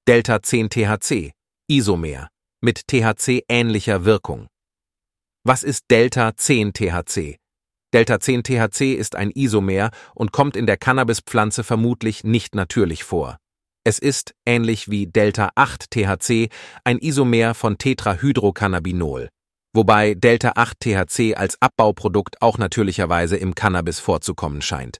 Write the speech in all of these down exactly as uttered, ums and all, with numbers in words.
Delta zehn T H C, Isomer, mit T H C-ähnlicher Wirkung. Was ist Delta zehn T H C? Delta zehn T H C ist ein Isomer und kommt in der Cannabispflanze vermutlich nicht natürlich vor. Es ist, ähnlich wie Delta acht T H C, ein Isomer von Tetrahydrocannabinol, wobei Delta acht T H C als Abbauprodukt auch natürlicherweise im Cannabis vorzukommen scheint.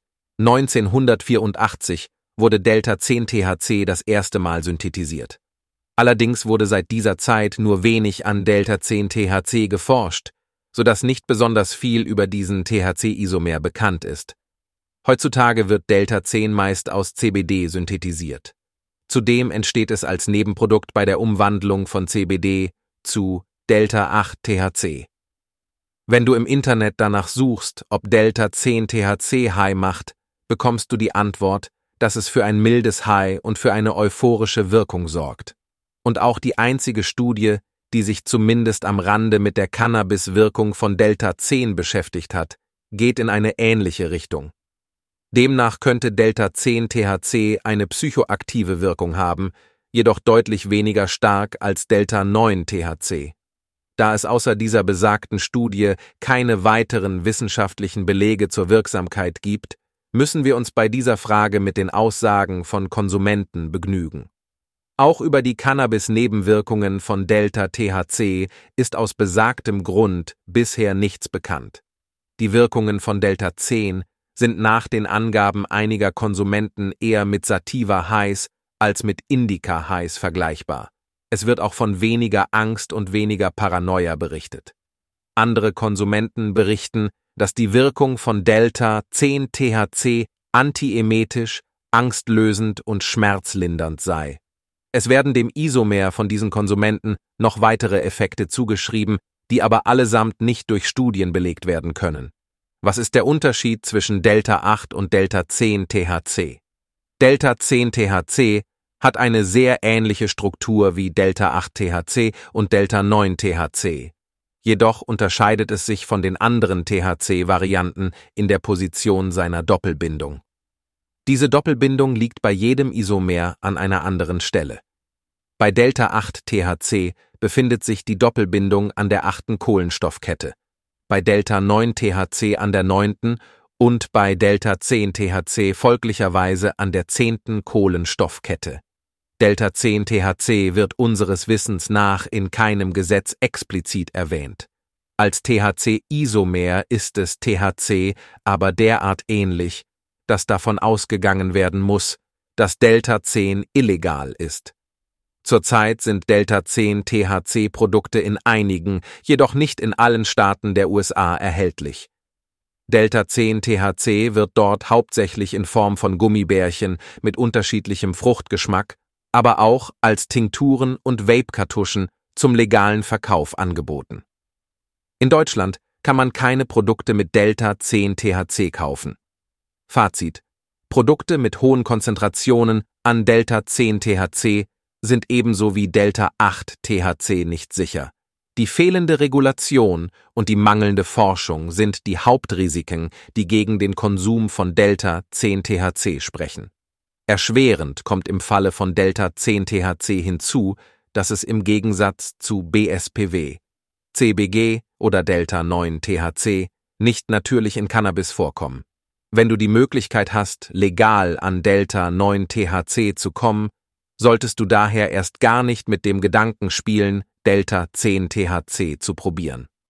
neunzehnhundertvierundachtzig wurde Delta zehn T H C das erste Mal synthetisiert. Allerdings wurde seit dieser Zeit nur wenig an Delta zehn T H C geforscht, sodass nicht besonders viel über diesen T H C-Isomer bekannt ist. Heutzutage wird Delta zehn meist aus C B D synthetisiert. Zudem entsteht es als Nebenprodukt bei der Umwandlung von C B D zu Delta acht T H C. Wenn du im Internet danach suchst, ob Delta zehn T H C High macht, bekommst du die Antwort, dass es für ein mildes High und für eine euphorische Wirkung sorgt. Und auch die einzige Studie, die sich zumindest am Rande mit der Cannabis-Wirkung von Delta zehn beschäftigt hat, geht in eine ähnliche Richtung. Demnach könnte Delta zehn T H C eine psychoaktive Wirkung haben, jedoch deutlich weniger stark als Delta neun T H C. Da es außer dieser besagten Studie keine weiteren wissenschaftlichen Belege zur Wirksamkeit gibt, müssen wir uns bei dieser Frage mit den Aussagen von Konsumenten begnügen. Auch über die Cannabis-Nebenwirkungen von Delta T H C ist aus besagtem Grund bisher nichts bekannt. Die Wirkungen von Delta zehn sind nach den Angaben einiger Konsumenten eher mit Sativa-Highs als mit Indica-Highs vergleichbar. Es wird auch von weniger Angst und weniger Paranoia berichtet. Andere Konsumenten berichten, dass die Wirkung von Delta zehn T H C antiemetisch, angstlösend und schmerzlindernd sei. Es werden dem Isomer von diesen Konsumenten noch weitere Effekte zugeschrieben, die aber allesamt nicht durch Studien belegt werden können. Was ist der Unterschied zwischen Delta acht und Delta zehn T H C? Delta zehn T H C hat eine sehr ähnliche Struktur wie Delta acht T H C und Delta neun T H C. Jedoch unterscheidet es sich von den anderen T H C-Varianten in der Position seiner Doppelbindung. Diese Doppelbindung liegt bei jedem Isomer an einer anderen Stelle. Bei Delta acht T H C befindet sich die Doppelbindung an der achten Kohlenstoffkette, bei Delta neun T H C an der neunten und bei Delta zehn T H C folglicherweise an der zehnten Kohlenstoffkette. Delta zehn T H C wird unseres Wissens nach in keinem Gesetz explizit erwähnt. Als T H C-Isomer ist es T H C aber derart ähnlich, dass davon ausgegangen werden muss, dass Delta zehn illegal ist. Zurzeit sind Delta zehn T H C-Produkte in einigen, jedoch nicht in allen Staaten der U S A erhältlich. Delta zehn T H C wird dort hauptsächlich in Form von Gummibärchen mit unterschiedlichem Fruchtgeschmack, aber auch als Tinkturen und Vape-Kartuschen zum legalen Verkauf angeboten. In Deutschland kann man keine Produkte mit Delta zehn T H C kaufen. Fazit: Produkte mit hohen Konzentrationen an Delta zehn T H C sind ebenso wie Delta acht T H C nicht sicher. Die fehlende Regulation und die mangelnde Forschung sind die Hauptrisiken, die gegen den Konsum von Delta zehn T H C sprechen. Erschwerend kommt im Falle von Delta zehn T H C hinzu, dass es im Gegensatz zu B S P W, C B G oder Delta neun T H C nicht natürlich in Cannabis vorkommen. Wenn du die Möglichkeit hast, legal an Delta neun T H C zu kommen, solltest du daher erst gar nicht mit dem Gedanken spielen, Delta zehn T H C zu probieren.